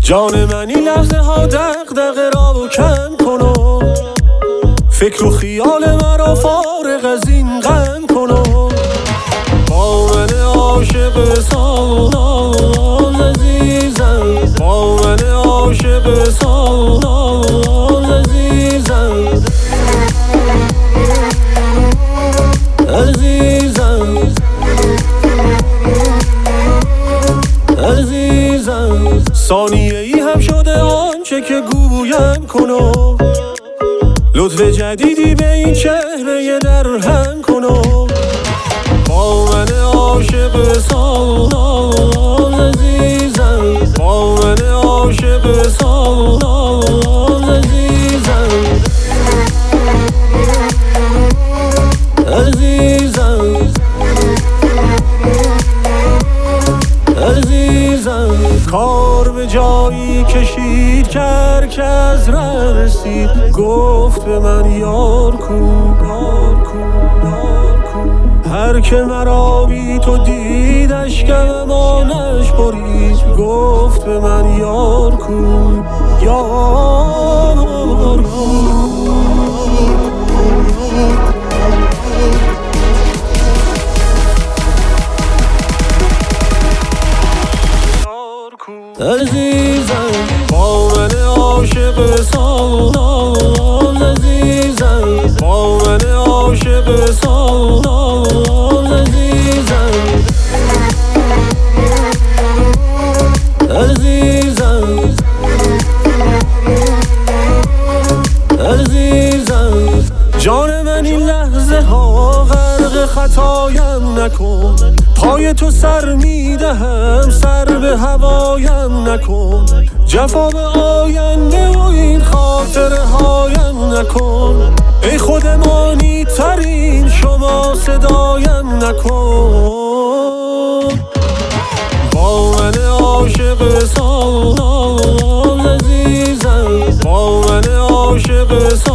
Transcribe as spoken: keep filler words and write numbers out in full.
جان منی لحظه ها دغدغه را کم کن و فکر و خیال مرا فارغ از این غم کن و با من عاشق ساز عزیزم، با من عاشق ساز عزیزم عزیزم عزیزم. ثانیه ای هم شده آنچه که گویم کن و لطف جدیدی به این چهره در هم کن و با من عاشق ساز عزیزم، با من عاشق ساز عزیزم عزیزم عزیزم. کار به جایی کشید کرد که از ره رسید، گفت به من یار کو یار کو یار کو. هر که مرا بی تو دید اشکم امانش برید، گفت به من یار کو یار کو. عزیزم با من عاشق ساز عزیزم، با من عاشق ساز عزیزم عزیزم عزیزم. جان من این لحظه ها غرق خطایم نکن، پای تو سر میدهم سر به هوایم نکن، جفا به آینده و این خاطره هایم نکن، ای خودمانی ترین شما صدایم نکن. با من عاشق ساز عزیزم، با من عاشق ساز